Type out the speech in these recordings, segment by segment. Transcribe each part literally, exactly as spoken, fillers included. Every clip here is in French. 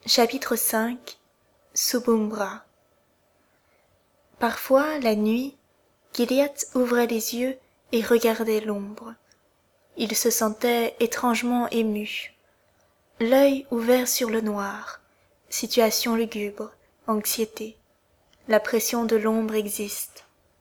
Chapitre cinq. Subumbra. Parfois, la nuit, Gilliatt ouvrait les yeux et regardait l'ombre. Il se sentait étrangement ému. L'œil ouvert sur le noir, situation lugubre, anxiété. La pression de l'ombre existe.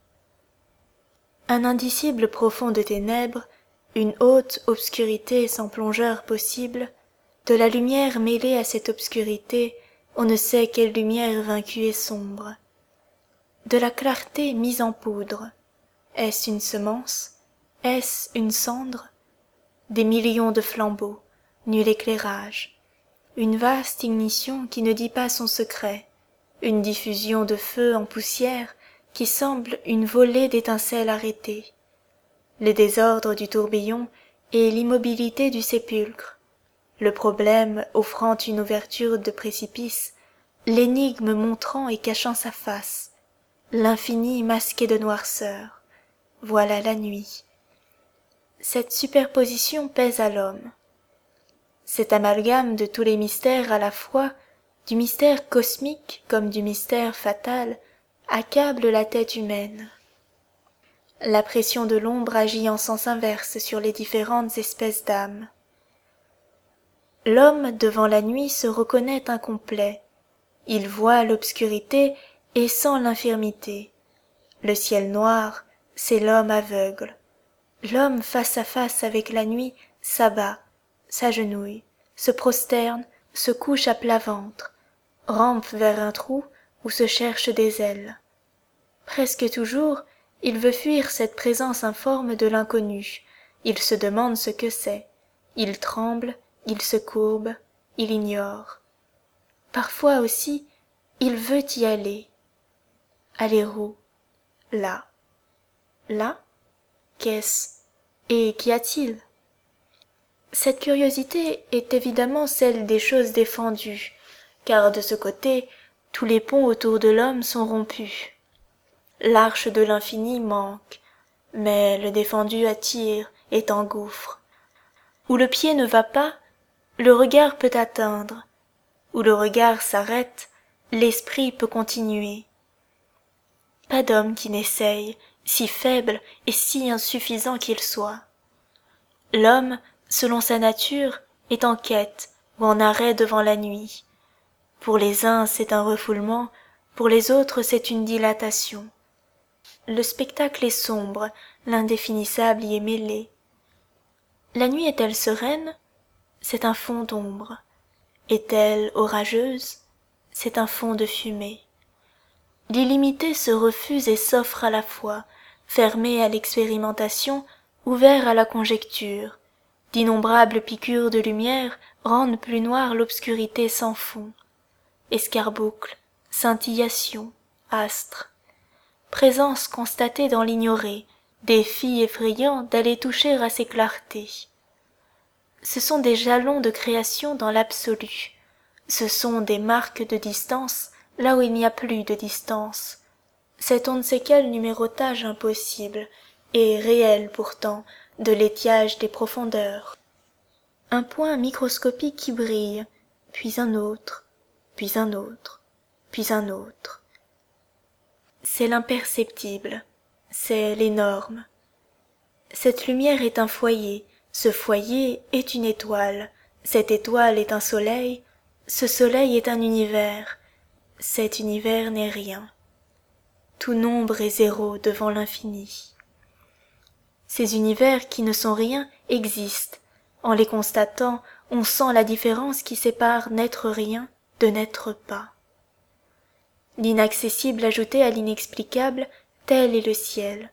Un indicible profond de ténèbres, une haute obscurité sans plongeur possible, de la lumière mêlée à cette obscurité, on ne sait quelle lumière vaincue et sombre. De la clarté mise en poudre, est-ce une semence? Est-ce une cendre? Des millions de flambeaux, nul éclairage, une vaste ignition qui ne dit pas son secret, une diffusion de feu en poussière qui semble une volée d'étincelles arrêtées, les désordres du tourbillon et l'immobilité du sépulcre, le problème offrant une ouverture de précipice, l'énigme montrant et cachant sa face, l'infini masqué de noirceur. Voilà la nuit. Cette superposition pèse à l'homme. Cet amalgame de tous les mystères à la fois, du mystère cosmique comme du mystère fatal, accable la tête humaine. La pression de l'ombre agit en sens inverse sur les différentes espèces d'âmes. L'homme devant la nuit se reconnaît incomplet. Il voit l'obscurité et sent l'infirmité. Le ciel noir, c'est l'homme aveugle. L'homme face à face avec la nuit s'abat, s'agenouille, se prosterne, se couche à plat ventre, rampe vers un trou où se cherchent des ailes. Presque toujours, il veut fuir cette présence informe de l'inconnu. Il se demande ce que c'est. Il tremble, il se courbe, il ignore. Parfois aussi, il veut y aller. Aller où? Là. Là? Qu'est-ce? Et qu'y a-t-il? Cette curiosité est évidemment celle des choses défendues, car de ce côté, tous les ponts autour de l'homme sont rompus. L'arche de l'infini manque, mais le défendu attire et engouffre. Où le pied ne va pas, le regard peut atteindre. Où le regard s'arrête, l'esprit peut continuer. Pas d'homme qui n'essaye, si faible et si insuffisant qu'il soit. L'homme, selon sa nature, est en quête ou en arrêt devant la nuit. Pour les uns c'est un refoulement, pour les autres c'est une dilatation. Le spectacle est sombre, l'indéfinissable y est mêlé. La nuit est-elle sereine? C'est un fond d'ombre. Est-elle orageuse? C'est un fond de fumée. L'illimité se refuse et s'offre à la fois, fermé à l'expérimentation, ouvert à la conjecture. D'innombrables piqûres de lumière rendent plus noire l'obscurité sans fond. Escarboucles, scintillations, astres. Présence constatée dans l'ignoré, défi effrayant d'aller toucher à ces clartés. Ce sont des jalons de création dans l'absolu. Ce sont des marques de distance là où il n'y a plus de distance. C'est on ne sait quel numérotage impossible, et réel pourtant, de l'étiage des profondeurs. Un point microscopique qui brille, puis un autre, puis un autre, puis un autre. C'est l'imperceptible, c'est l'énorme. Cette lumière est un foyer, ce foyer est une étoile, cette étoile est un soleil, ce soleil est un univers, cet univers n'est rien. Tout nombre est zéro devant l'infini. Ces univers qui ne sont rien existent. En les constatant, on sent la différence qui sépare n'être rien de n'être pas. L'inaccessible ajouté à l'inexplicable, tel est le ciel.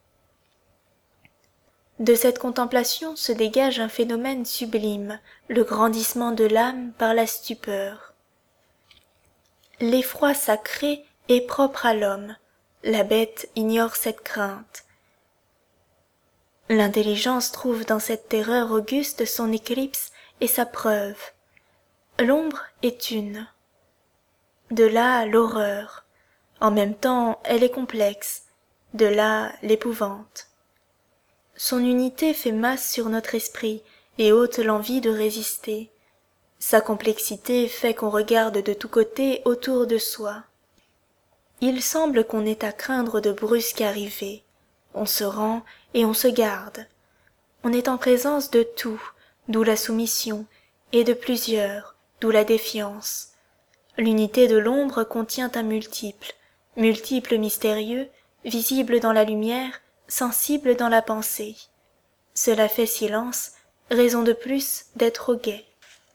De cette contemplation se dégage un phénomène sublime, le grandissement de l'âme par la stupeur. L'effroi sacré est propre à l'homme, la bête ignore cette crainte. L'intelligence trouve dans cette terreur auguste son éclipse et sa preuve. L'ombre est une. De là l'horreur. En même temps, elle est complexe. De là l'épouvante. Son unité fait masse sur notre esprit et ôte l'envie de résister. Sa complexité fait qu'on regarde de tous côtés autour de soi. Il semble qu'on ait à craindre de brusques arrivées. On se rend et on se garde. On est en présence de tout, d'où la soumission, et de plusieurs, d'où la défiance. L'unité de l'ombre contient un multiple, multiple mystérieux, visible dans la lumière, sensible dans la pensée. Cela fait silence, raison de plus d'être au guet.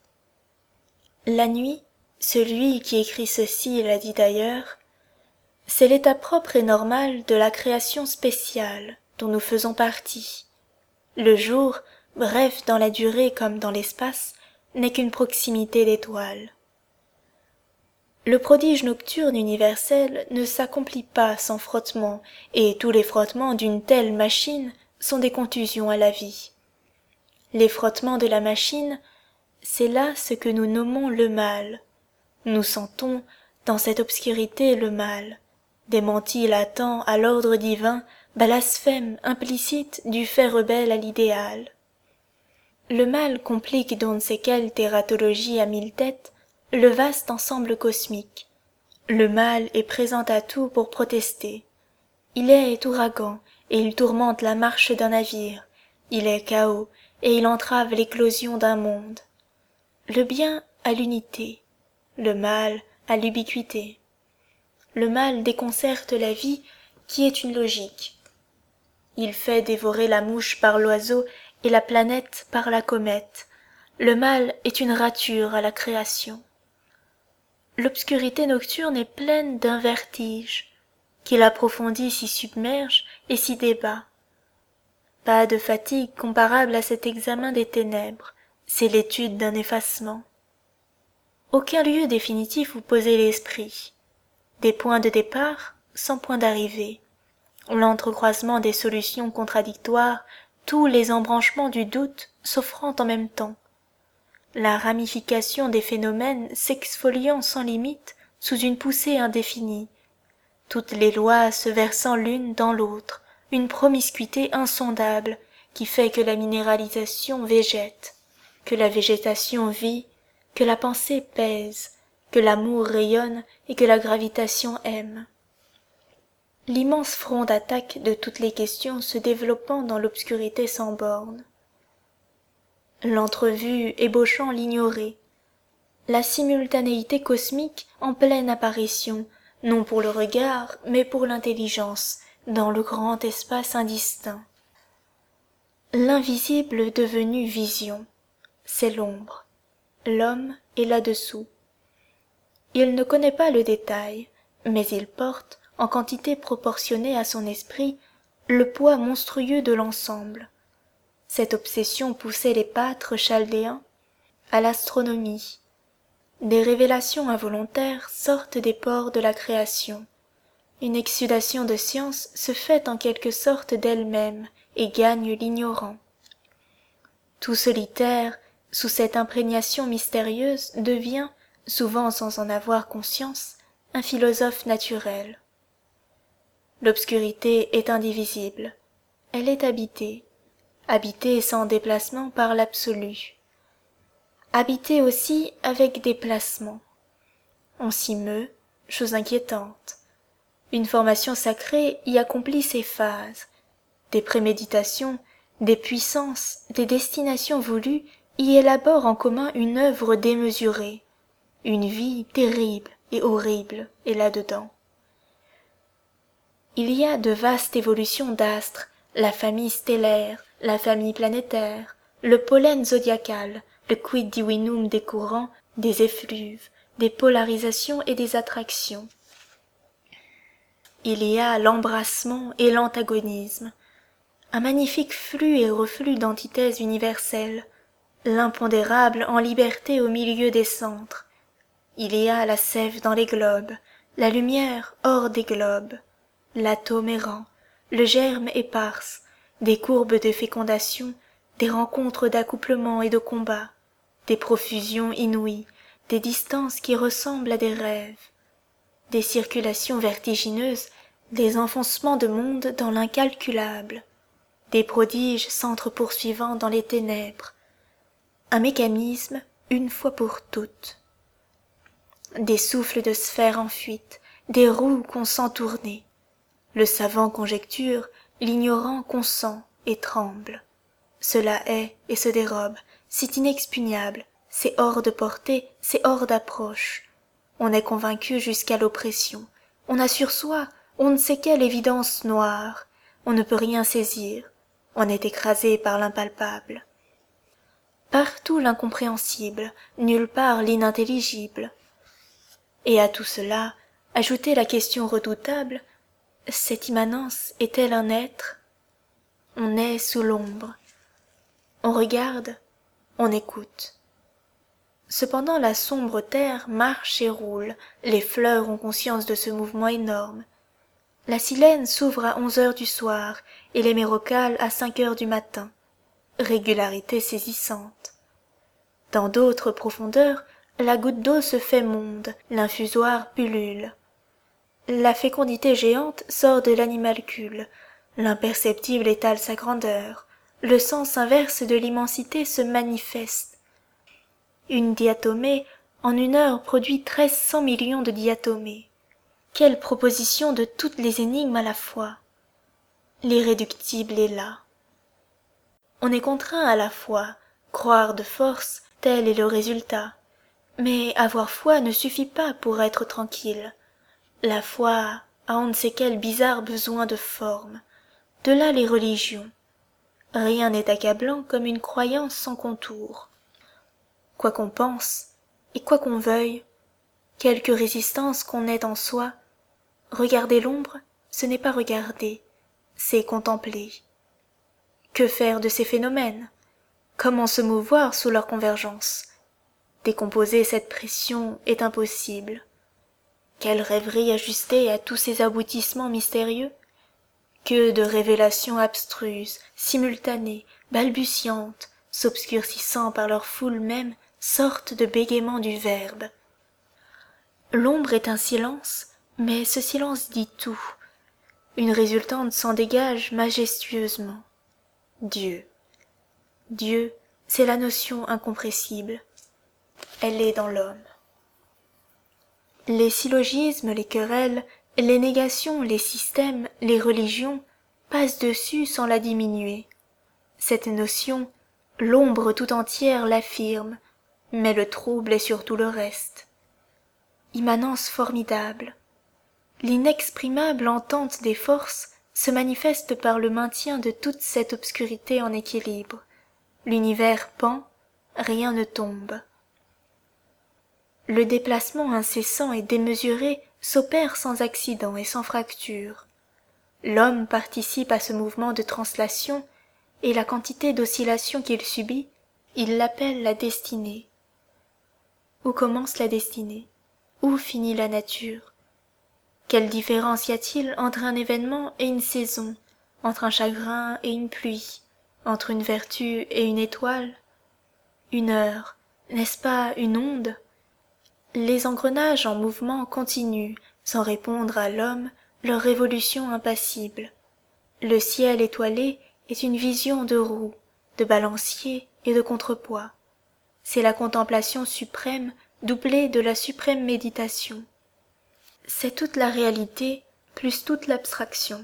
La nuit, celui qui écrit ceci l'a dit d'ailleurs, c'est l'état propre et normal de la création spéciale dont nous faisons partie. Le jour, bref dans la durée comme dans l'espace, n'est qu'une proximité d'étoiles. Le prodige nocturne universel ne s'accomplit pas sans frottement, et tous les frottements d'une telle machine sont des contusions à la vie. Les frottements de la machine, c'est là ce que nous nommons le mal. Nous sentons, dans cette obscurité, le mal, démenti latent à l'ordre divin, blasphème implicite du fait rebelle à l'idéal. Le mal complique d'on ne sait quelle tératologie à mille têtes le vaste ensemble cosmique. Le mal est présent à tout pour protester. Il est ouragan, et il tourmente la marche d'un navire. Il est chaos, et il entrave l'éclosion d'un monde. Le bien a l'unité, le mal a l'ubiquité. Le mal déconcerte la vie qui est une logique. Il fait dévorer la mouche par l'oiseau et la planète par la comète. Le mal est une rature à la création. L'obscurité nocturne est pleine d'un vertige, qui l'approfondit s'y submerge et s'y débat. Pas de fatigue comparable à cet examen des ténèbres, c'est l'étude d'un effacement. Aucun lieu définitif où poser l'esprit. Des points de départ sans point d'arrivée. L'entrecroisement des solutions contradictoires, tous les embranchements du doute s'offrant en même temps. La ramification des phénomènes s'exfoliant sans limite sous une poussée indéfinie. Toutes les lois se versant l'une dans l'autre, une promiscuité insondable qui fait que la minéralisation végète, que la végétation vit, que la pensée pèse, que l'amour rayonne et que la gravitation aime. L'immense front d'attaque de toutes les questions se développant dans l'obscurité sans bornes. L'entrevue ébauchant l'ignoré. La simultanéité cosmique en pleine apparition, non pour le regard, mais pour l'intelligence, dans le grand espace indistinct. L'invisible devenu vision, c'est l'ombre. L'homme est là-dessous. Il ne connaît pas le détail, mais il porte, en quantité proportionnée à son esprit, le poids monstrueux de l'ensemble. Cette obsession poussait les pâtres chaldéens à l'astronomie. Des révélations involontaires sortent des pores de la création. Une exsudation de science se fait en quelque sorte d'elle-même et gagne l'ignorant. Tout solitaire, sous cette imprégnation mystérieuse, devient, souvent sans en avoir conscience, un philosophe naturel. L'obscurité est indivisible. Elle est habitée. Habitée sans déplacement par l'absolu. Habitée aussi avec déplacement. On s'y meut, chose inquiétante. Une formation sacrée y accomplit ses phases. Des préméditations, des puissances, des destinations voulues y élaborent en commun une œuvre démesurée. Une vie terrible et horrible est là-dedans. Il y a de vastes évolutions d'astres, la famille stellaire, la famille planétaire, le pollen zodiacal, le quid divinum des courants, des effluves, des polarisations et des attractions. Il y a l'embrassement et l'antagonisme, un magnifique flux et reflux d'antithèses universelles, l'impondérable en liberté au milieu des centres. Il y a la sève dans les globes, la lumière hors des globes, l'atome errant, le germe éparse, des courbes de fécondation, des rencontres d'accouplement et de combat, des profusions inouïes, des distances qui ressemblent à des rêves, des circulations vertigineuses, des enfoncements de monde dans l'incalculable, des prodiges s'entre-poursuivant dans les ténèbres, un mécanisme, une fois pour toutes. Des souffles de sphères en fuite, des roues qu'on sent tourner. Le savant conjecture, l'ignorant consent et tremble. Cela est et se dérobe, c'est inexpugnable, c'est hors de portée, c'est hors d'approche. On est convaincu jusqu'à l'oppression, on a sur soi on ne sait quelle évidence noire, on ne peut rien saisir, on est écrasé par l'impalpable. Partout l'incompréhensible, nulle part l'inintelligible. Et à tout cela, ajoutez la question redoutable, cette immanence est-elle un être? On est sous l'ombre. On regarde, on écoute. Cependant la sombre terre marche et roule, les fleurs ont conscience de ce mouvement énorme. La silène s'ouvre à onze heures du soir et les mérocales à cinq heures du matin. Régularité saisissante. Dans d'autres profondeurs, la goutte d'eau se fait monde, l'infusoire pullule. La fécondité géante sort de l'animalcule, l'imperceptible étale sa grandeur, le sens inverse de l'immensité se manifeste. Une diatomée en une heure produit treize cents millions de diatomées. Quelle proposition de toutes les énigmes à la fois! L'irréductible est là. On est contraint à la fois, croire de force, tel est le résultat. Mais avoir foi ne suffit pas pour être tranquille. La foi a on ne sait quel bizarre besoin de forme. De là les religions. Rien n'est accablant comme une croyance sans contour. Quoi qu'on pense, et quoi qu'on veuille, quelque résistance qu'on ait en soi, regarder l'ombre, ce n'est pas regarder, c'est contempler. Que faire de ces phénomènes? Comment se mouvoir sous leur convergence? Décomposer cette pression est impossible. Quelle rêverie ajustée à tous ces aboutissements mystérieux? Que de révélations abstruses, simultanées, balbutiantes, s'obscurcissant par leur foule même, sortent de bégaiement du Verbe. L'ombre est un silence, mais ce silence dit tout. Une résultante s'en dégage majestueusement. Dieu. Dieu, c'est la notion incompressible. Elle est dans l'homme. Les syllogismes, les querelles, les négations, les systèmes, les religions passent dessus sans la diminuer. Cette notion, l'ombre tout entière l'affirme, mais le trouble est sur tout le reste. Immanence formidable. L'inexprimable entente des forces se manifeste par le maintien de toute cette obscurité en équilibre. L'univers pend, rien ne tombe. Le déplacement incessant et démesuré s'opère sans accident et sans fracture. L'homme participe à ce mouvement de translation, et la quantité d'oscillations qu'il subit, il l'appelle la destinée. Où commence la destinée? Où finit la nature? Quelle différence y a-t-il entre un événement et une saison, entre un chagrin et une pluie, entre une vertu et une étoile? Une heure, n'est-ce pas une onde? Les engrenages en mouvement continuent, sans répondre à l'homme, leur révolution impassible. Le ciel étoilé est une vision de roues, de balanciers et de contrepoids. C'est la contemplation suprême doublée de la suprême méditation. C'est toute la réalité plus toute l'abstraction.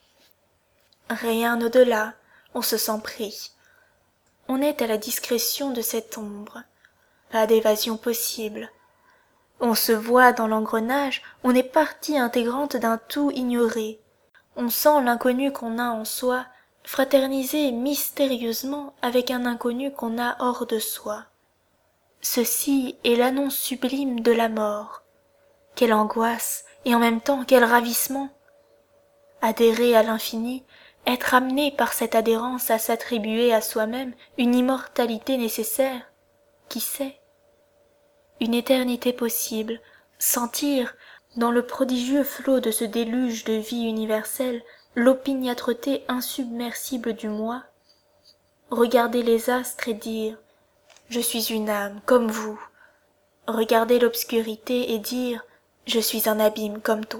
Rien au-delà, on se sent pris. On est à la discrétion de cette ombre. Pas d'évasion possible. On se voit dans l'engrenage, on est partie intégrante d'un tout ignoré. On sent l'inconnu qu'on a en soi, fraterniser mystérieusement avec un inconnu qu'on a hors de soi. Ceci est l'annonce sublime de la mort. Quelle angoisse, et en même temps quel ravissement! Adhérer à l'infini, être amené par cette adhérence à s'attribuer à soi-même une immortalité nécessaire, qui sait? Une éternité possible, sentir, dans le prodigieux flot de ce déluge de vie universelle, l'opiniâtreté insubmersible du moi, regarder les astres et dire « Je suis une âme, comme vous », regarder l'obscurité et dire « Je suis un abîme comme toi ».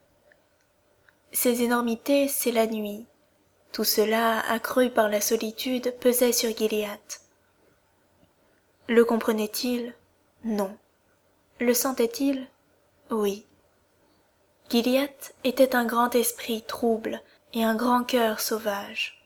Ces énormités, c'est la nuit. Tout cela, accru par la solitude, pesait sur Gilliatt. Le comprenait-il? Non. Le sentait-il? Oui. Gilliatt était un grand esprit trouble et un grand cœur sauvage.